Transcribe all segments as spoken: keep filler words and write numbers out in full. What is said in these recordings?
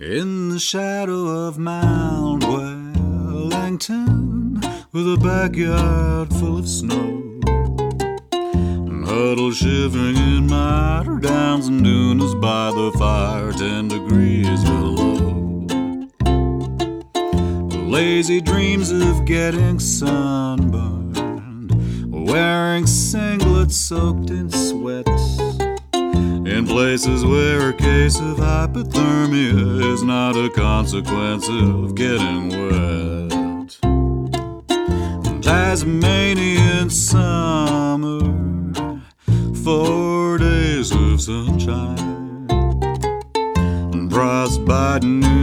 In the shadow of Mount Wellington, with a backyard full of snow, and huddled shivering in my eider downs and dunes by the fire ten degrees below. Lazy dreams of getting sunburned, wearing singlets soaked in sweat, in places where a case of hypothermia is not a consequence of getting wet. Tasmanian summer, four days of sunshine, frostbite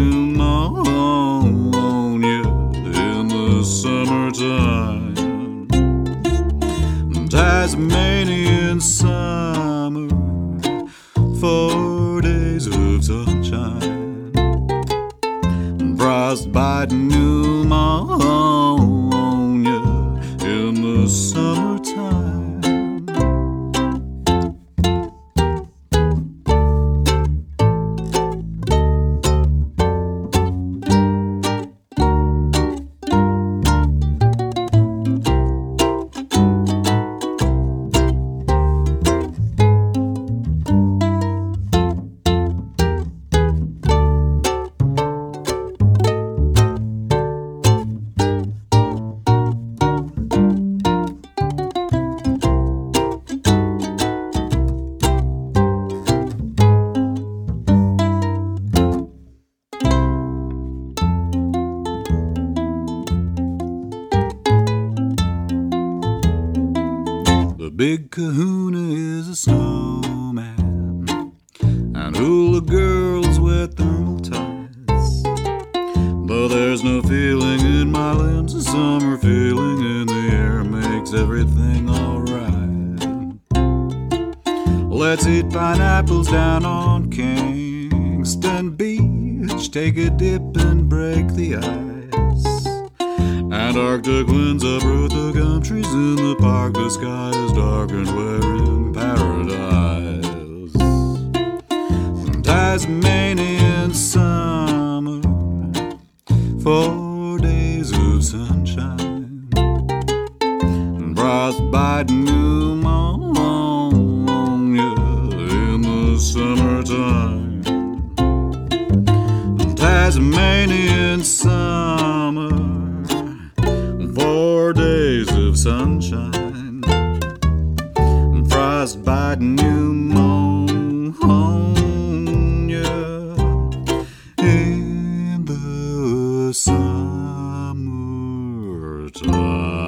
pneumonia in the summertime. Tasmanian summer, four days of sunshine, frostbite pneumonia in the summertime. The big kahuna is a snowman, and hula girls wear thermal tights. Though there's no feeling in my limbs, a summer feeling in the air makes everything alright. Let's eat pineapples down on Kingston Beach, take a dip and break the ice. Antarctic winds uproot the gum trees in the park. The sky is dark and we're in paradise. Tasmanian summer, four days of sunshine, frostbite pneumonia in the summertime. Tasmanian summer, four days of sunshine, frostbite pneumonia in the summertime.